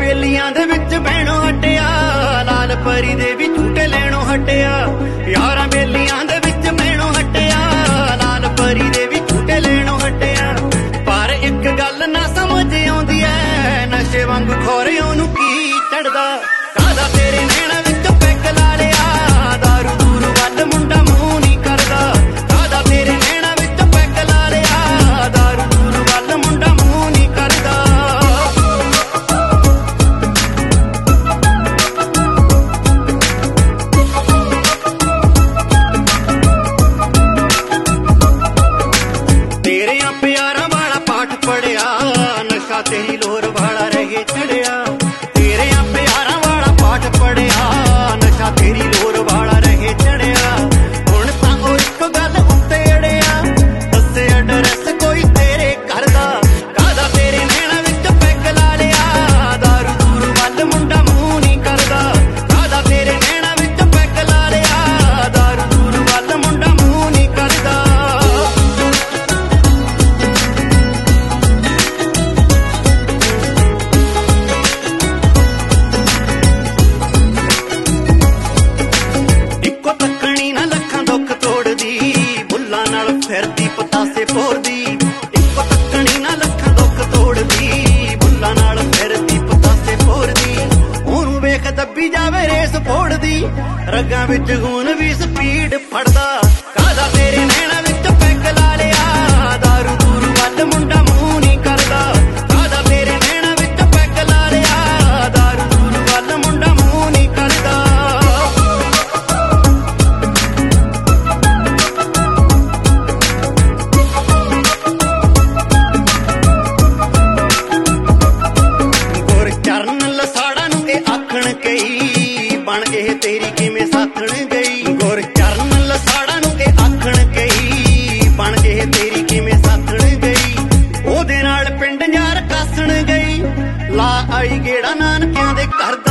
ਬੇਲੀਆਂ ਦੇ ਵਿੱਚ ਬਹਿਣੋਂ ਹਟਿਆ, ਲਾਲ ਪਰੀ ਦੇ ਵੀ ਝੂਟੇ ਲੈਣੋਂ ਹਟਿਆ। ਯਾਰਾਂ ਬੇਲੀਆਂ ਦੇ ਵਿੱਚ ਬਹਿਣੋਂ ਹਟਿਆ, ਲਾਲ ਪਰੀ ਦੇ ਵੀ ਝੂਟੇ ਲੈਣੋਂ ਹਟਿਆ। ਪਰ ਇੱਕ ਗੱਲ ਨਾ ਸਮਝ ਆਉਂਦੀ ਐ, ਨਸ਼ੇ ਵਾਂਗੂ ਖੋਰੇ ਉਹਨੂੰ ਕੀ ਚੜਦਾ। ਕਾਹਦਾ ਤੇਰੇ ਨੈਣਾ ਵਿੱਚ ਪੈਗ ਲਾ ਲਿਆ, ਦਾਰੂ ਦੂਰੂ ਵੱਲ ਮੁੰਡਾ ਮੂੰਹ ਨਹੀਂ ਕਰਦਾ। ਕਾਹਦਾ ਤੇਰੇ ਨੈਣਾ ਵਿੱਚ ਪੈਗ ਲਾ ਲਿਆ, ਦਾਰੂ ਦੂਰੂ ਵੱਲ ਮੁੰਡਾ ਮੂੰਹ ਨਹੀਂ ਕਰਦਾ। ਤੇਰਿਆਂ ਪਿਆਰਾਂ ਵਾਲਾ ਪਾਠ ਪੜਿਆ, ਨਸ਼ਾ ਤੇਰੀ ਲੋਰ ਵਾਲਾ ਰਹੇ ਚੜਿਆ। ਤੇਰਿਆਂ ਪਿਆਰਾਂ ਵਾਲਾ ਪਾਠ ਪੜਿਆ, ਨਸ਼ਾ ਤੇਰੀ ਲੋਰ ਵਾਲਾ ਰਹੇ ਚੜਿਆ। ਹੁਣ ਤਾਂ ਉਹ ਇੱਕ ਗੱਲ ਉੱਤੇ ਅੜਿਆ, ਦੱਸੇ ਐਡਰੈਸ ਕੋਈ ਤੇਰੇ ਘਰ ਦਾ। ਕਾਹਦਾ ਤੇਰੇ ਨੈਣਾ ਵਿੱਚ ਪੈਗ ਲਾ ਲਿਆ, ਦਾਰੂ ਦੂਰੂ ਵੱਲ ਮੁੰਡਾ ਮੂੰਹ ਨਹੀਂ ਕਰਦਾ। ਕਾਹਦਾ ਤੇਰੇ ਨੈਣਾ ਵਿੱਚ ਪੈਗ ਲਾ ਲਿਆ, ਦਾਰੂ ਦੂਰੂ ਵੱਲ ਮੁੰਡਾ ਮੂੰਹ ਨਹੀਂ ਕਰਦਾ। ਇੱਕੋ ਤੱਕਣੀ ਨਾ ਲੱਖਾਂ ਦੁੱਖ ਤੋੜਦੀ, ਬੁੱਲਾਂ ਨਾਲ ਫਿਰਦੀ ਪਤਾਸੇ ਭੋਰਦੀ। ਇੱਕੋ ਤੱਕਣੀ ਨਾ ਲੱਖਾਂ ਦੁੱਖ ਤੋੜਦੀ, ਬੁੱਲਾਂ ਨਾਲ ਫਿਰਦੀ ਪਤਾਸੇ ਭੋਰਦੀ। ਉਹਨੂੰ ਵੇਖ ਦੱਬੀ ਜਾਵੇ ਰੇਸ ਫੋੜਦੀ, ਰਗਾਂ ਵਿੱਚ ਖੂਨ ਵੀ ਸਪੀਡ ਫੜਦਾ। ਕਾਹਦਾ ਤੇਰੇ ਨੈਣਾ ਵਿੱਚ ਪੈਗ ਲਾ ਲਿਆ, ਦਾਰੂ ਦੂਰੂ ਵੱਲ ਮੁੰਡਾ ਮੂੰਹ ਨਹੀਂ ਕਰਦਾ। ਕਾਹਦਾ ਤੇਰੇ ਨੈਣਾ ਵਿੱਚ ਪੈਗ ਲਾ ਲਿਆ, ਦਾਰੂ ਦੂਰੂ ਵੱਲ ਮੁੰਡਾ ਮੂੰਹ ਨਹੀਂ ਕਰਦਾ। ਚਰਨ ਲਸਾੜਾ ਨੂੰ ਇਹ ਆਖਣ ਗਈ, ਬਣ ਇਹ ਤੇਰੀ ਕਿਵੇਂ ਸਾਥਣ ਗਈ। ਗੁਰ ਚਰਨ ਲਸਾੜਾ ਨੂੰ ਇਹ ਆਖਣ ਗਈ, ਬਣ ਇਹ ਤੇਰੀ ਕਿਵੇਂ ਸਾਥਣ ਗਈ। ਉਹਦੇ ਨਾਲ ਪਿੰਡ ਯਾਰ ਕੱਸਣ ਗਈ, ਲਾ ਆਈ ਗੇੜਾ ਨਾਨਕਿਆਂ ਦੇ ਘਰ ਦਾ।